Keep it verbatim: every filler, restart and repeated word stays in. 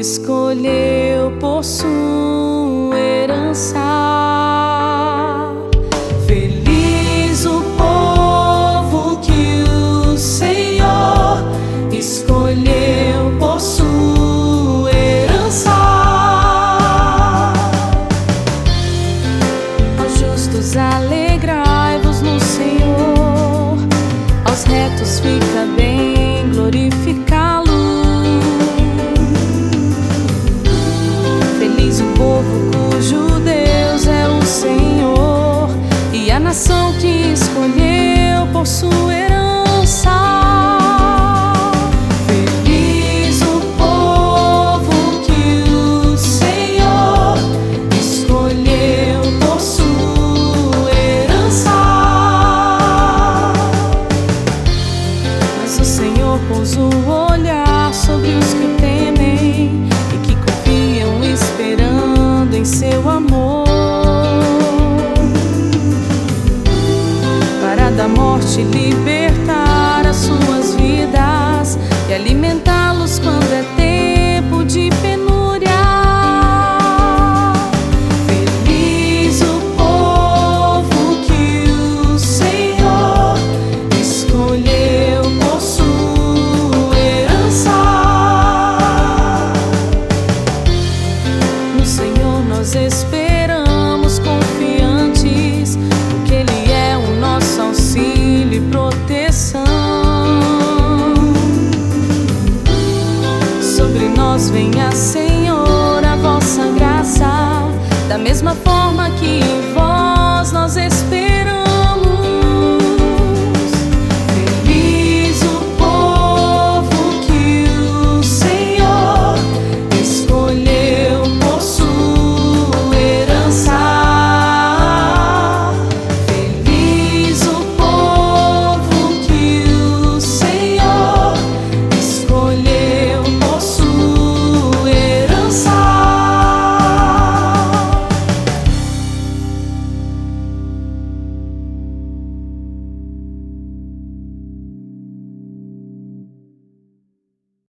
escolheu por sua herança. Feliz o povo que o Senhor escolheu por sua herança. Aos justos alegrai-vos no Senhor, aos retos fica bem glorificá-lo. Feliz o povo cujo Deus é o Senhor, e a nação que escolheu por sua herança. Feliz o povo que o Senhor escolheu por sua herança. Mas o Senhor pôs o olhar sobre os que o temem e que confiam esperando em seu amor, para da morte libertar as suas vidas e alimentá-los quando é tempo de penúria. Feliz o povo que o Senhor escolheu por sua herança. No Senhor nós esperamos confiantes, porque Ele é o nosso auxílio e proteção. Sobre nós venha, Senhor, a vossa graça, da mesma forma